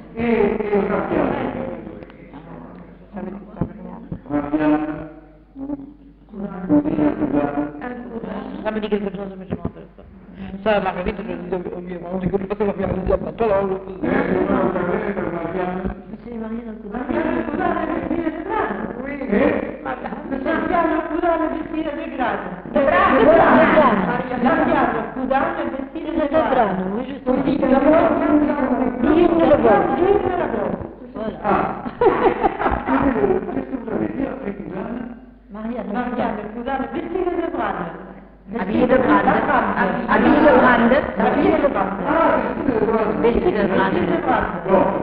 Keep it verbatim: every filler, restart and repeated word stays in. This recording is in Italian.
e, e una fiamma. Una fiamma. Sampai dikit kerja sampai cuma terus. Saya makan itu terus dia mau dikit pas saya bilang dia apa tolong. Sì, ma io non sappiamo curare e vestire le gradi. Le gradi, Sappiamo curare e vestire le gradi. giusto di lavoro. Io non lavoro. Ah. Maria, Marianne, curare e vestire le gradi. Avere grande, avere grande, Vestire le gradi. vestire grande. No.